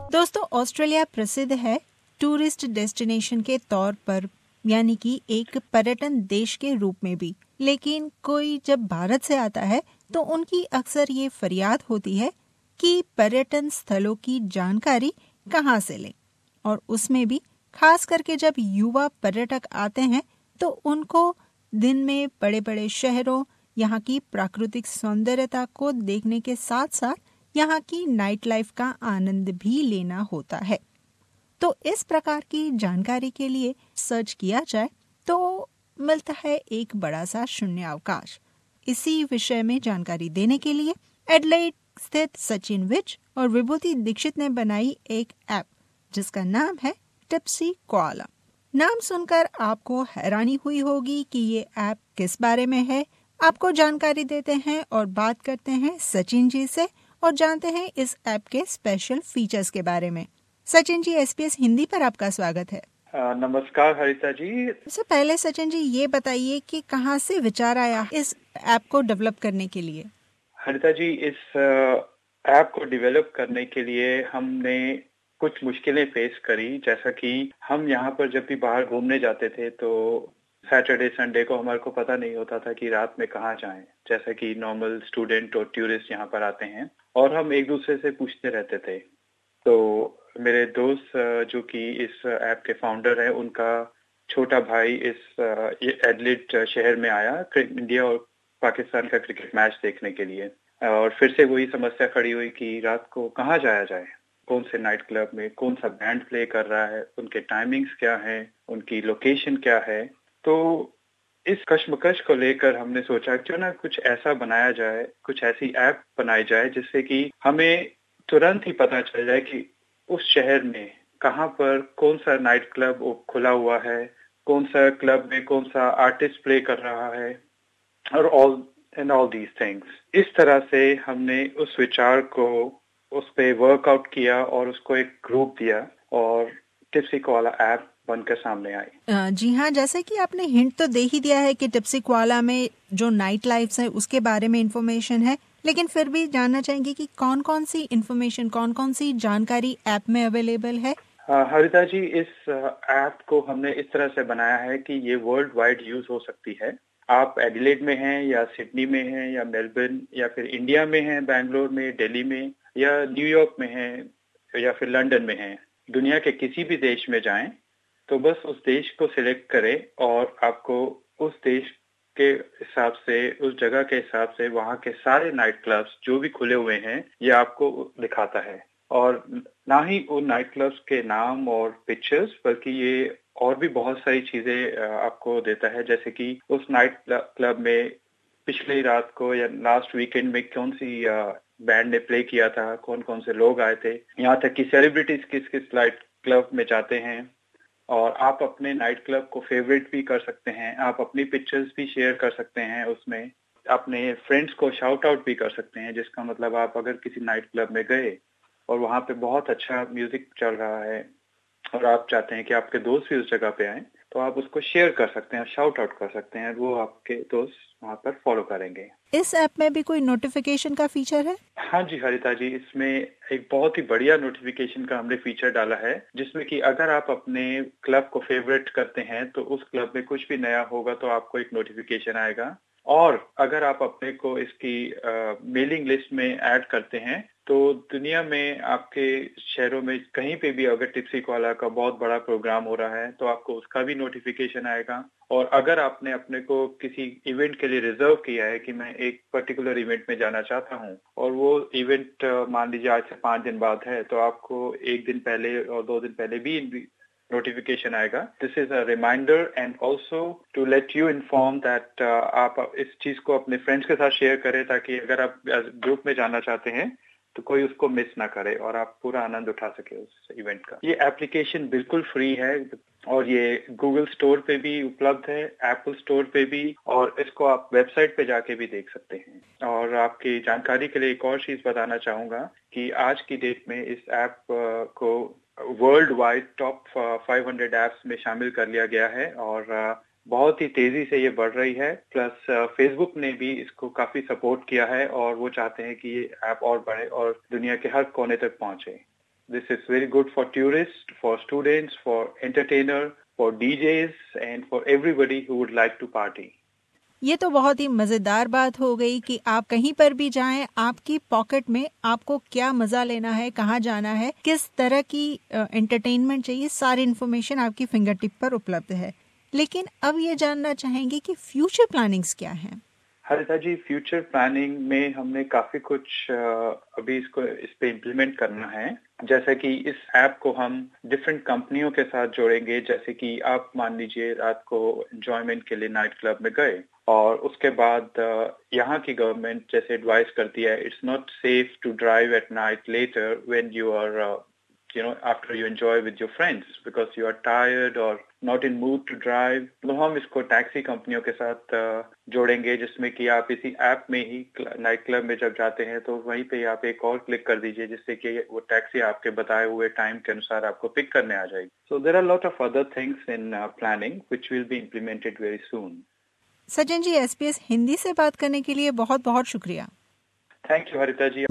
दोस्तों, ऑस्ट्रेलिया प्रसिद्ध है टूरिस्ट डेस्टिनेशन के तौर पर, यानी कि एक पर्यटन देश के रूप में भी। लेकिन कोई जब भारत से आता है तो उनकी अक्सर ये फरियाद होती है कि पर्यटन स्थलों की जानकारी कहाँ से लें, और उसमें भी खास करके जब युवा पर्यटक आते हैं तो उनको दिन में बड़े बड़े शहरों, यहाँ की प्राकृतिक सौंदर्यता को देखने के साथ साथ यहाँ की नाइट लाइफ का आनंद भी लेना होता है। तो इस प्रकार की जानकारी के लिए सर्च किया जाए तो मिलता है एक बड़ा सा शून्य अवकाश। इसी विषय में जानकारी देने के लिए एडलेड स्थित सचिन विज और विभूति दीक्षित ने बनाई एक ऐप जिसका नाम है टिप्सी कोआला। नाम सुनकर आपको हैरानी हुई होगी कि ये ऐप किस बारे में है। आपको जानकारी देते हैं और बात करते हैं सचिन जी से और जानते हैं इस ऐप के स्पेशल फीचर्स के बारे में। सचिन जी, SBS हिंदी पर आपका स्वागत है। नमस्कार हरिता जी। सबसे पहले सचिन जी ये बताइए कि कहाँ से विचार आया इस ऐप को डेवलप करने के लिए? हरिता जी, इस ऐप को डेवलप करने के लिए हमने कुछ मुश्किलें फेस करी। जैसा कि हम यहाँ पर जब भी बाहर घूमने जाते थे तो सैटरडे संडे को हमारे को पता नहीं होता था कि रात में कहाँ जाएं। जैसा कि नॉर्मल स्टूडेंट और टूरिस्ट यहाँ पर आते हैं और हम एक दूसरे से पूछते रहते थे। तो मेरे दोस्त जो कि इस ऐप के फाउंडर हैं, उनका छोटा भाई इस एडलेड शहर में आया इंडिया और पाकिस्तान का क्रिकेट मैच देखने के लिए, और फिर से वही समस्या खड़ी हुई कि रात को कहाँ जाया जाए, कौन से नाइट क्लब में, कौन सा बैंड प्ले कर रहा है, उनके टाइमिंग्स क्या हैं, उनकी लोकेशन क्या है। तो इस कश्मकश को लेकर हमने सोचा क्यों ना कुछ ऐसा बनाया जाए, कुछ ऐसी ऐप बनाई जाए जिससे कि हमें तुरंत ही पता चल जाए कि उस शहर में कहाँ पर कौन सा नाइट क्लब खुला हुआ है, कौन सा क्लब में कौन सा आर्टिस्ट प्ले कर रहा है, और ऑल दीज थिंग्स। इस तरह से हमने उस विचार को उस पे वर्कआउट किया और उसको एक ग्रुप दिया और टिप्सी कोआला ऐप बनकर सामने आई। जी हाँ, जैसे कि आपने हिंट तो दे ही दिया है कि टिप्सी कोआला में जो नाइट लाइफ्स है उसके बारे में इंफॉर्मेशन है, लेकिन फिर भी जानना चाहेंगे कि कौन कौन सी इंफॉर्मेशन, कौन कौन सी जानकारी ऐप में अवेलेबल है। हरिता जी, इस ऐप को हमने इस तरह से बनाया है कि ये वर्ल्ड वाइड यूज हो सकती है। आप एडिलेड में हैं या सिडनी में हैं या मेलबर्न या फिर इंडिया में हैं, बैंगलोर में, दिल्ली में या न्यूयॉर्क में हैं या फिर लंदन में हैं, दुनिया के किसी भी देश में जाएं तो बस उस देश को सिलेक्ट करें और आपको उस देश के हिसाब से, उस जगह के हिसाब से वहाँ के सारे नाइट क्लब्स जो भी खुले हुए हैं ये आपको दिखाता है। और ना ही उन नाइट क्लब्स के नाम और पिक्चर्स, बल्कि ये और भी बहुत सारी चीजें आपको देता है, जैसे कि उस नाइट क्लब में पिछली रात को या लास्ट वीकेंड में कौन सी बैंड ने प्ले किया था, कौन कौन से लोग आए थे, यहाँ तक कि सेलिब्रिटीज किस किस नाइट क्लब में जाते हैं। और आप अपने नाइट क्लब को फेवरेट भी कर सकते हैं, आप अपनी पिक्चर्स भी शेयर कर सकते हैं उसमें, अपने फ्रेंड्स को शाउट आउट भी कर सकते हैं। जिसका मतलब आप अगर किसी नाइट क्लब में गए और वहाँ पे बहुत अच्छा म्यूजिक चल रहा है और आप चाहते हैं कि आपके दोस्त भी उस जगह पे आए, तो आप उसको शेयर कर सकते हैं, शाउट आउट कर सकते हैं, वो आपके दोस्त वहाँ पर फॉलो करेंगे। इस ऐप में भी कोई नोटिफिकेशन का फीचर है? हाँ जी हरिता जी, इसमें एक बहुत ही बढ़िया नोटिफिकेशन का हमने फीचर डाला है, जिसमें कि अगर आप अपने क्लब को फेवरेट करते हैं तो उस क्लब में कुछ भी नया होगा तो आपको एक नोटिफिकेशन आएगा। और अगर आप अपने को इसकी मेलिंग लिस्ट में ऐड करते हैं तो दुनिया में आपके शहरों में कहीं पे भी अगर टिप्सी कोआला का बहुत बड़ा प्रोग्राम हो रहा है तो आपको उसका भी नोटिफिकेशन आएगा। और अगर आपने अपने को किसी इवेंट के लिए रिजर्व किया है कि मैं एक पर्टिकुलर इवेंट में जाना चाहता हूँ और वो इवेंट मान लीजिए आज से 5 दिन बाद है, तो आपको 1 दिन पहले और 2 दिन पहले भी नोटिफिकेशन आएगा। This is a reminder and also to let you inform that आप इस चीज को अपने फ्रेंड्स के साथ शेयर करें, ताकि अगर आप ग्रुप में जाना चाहते हैं तो कोई उसको मिस ना करे और आप पूरा आनंद उठा सके उस इवेंट का। ये एप्लीकेशन बिल्कुल फ्री है और ये गूगल स्टोर पे भी उपलब्ध है, एप्पल स्टोर पे भी, और इसको आप वेबसाइट पे जाके भी देख सकते हैं। और आपकी जानकारी के लिए एक और चीज बताना चाहूंगा कि आज की डेट में इस ऐप को वर्ल्ड वाइड टॉप 500 एप्स में शामिल कर लिया गया है और बहुत ही तेजी से ये बढ़ रही है। प्लस फेसबुक ने भी इसको काफी सपोर्ट किया है और वो चाहते हैं कि ये ऐप और बढ़े और दुनिया के हर कोने तक पहुंचे। This is very good for tourists, for students, for entertainer, for DJs, and for everybody who would like to party. ये तो बहुत ही मजेदार बात हो गई कि आप कहीं पर भी जाएं, आपकी पॉकेट में आपको क्या मजा लेना है, कहाँ जाना है, किस तरह की एंटरटेनमेंट चाहिए, सारी इन्फॉर्मेशन आपकी फिंगर टिप पर उपलब्ध है। लेकिन अब ये जानना चाहेंगे कि फ्यूचर प्लानिंग्स क्या हैं? हरिता जी, फ्यूचर प्लानिंग में हमने काफी कुछ अभी इस पे इम्प्लीमेंट करना है। जैसे कि इस ऐप को हम डिफरेंट कंपनियों के साथ जोड़ेंगे। जैसे कि आप मान लीजिए रात को एंजॉयमेंट के लिए नाइट क्लब में गए और उसके बाद यहाँ की गवर्नमेंट जैसे एडवाइस करती है, it's not safe to drive at night later when you are after you enjoy with your friends because you are tired or not in mood to drive. तो हम इसको टैक्सी कंपनियों के साथ जोड़ेंगे, जिसमें कि आप इसी ऐप में ही नाइट क्लब में जब जाते हैं तो वहीं पे आप एक और क्लिक कर दीजिए, जिससे कि वो टैक्सी आपके बताए हुए टाइम के अनुसार आपको पिक करने आ जाएगी. So there are a lot of other things in planning which will be implemented very soon. Sachin ji, SBS Hindi से बात करने के लिए बहुत बहुत शुक्रिया. Thank you Harita ji,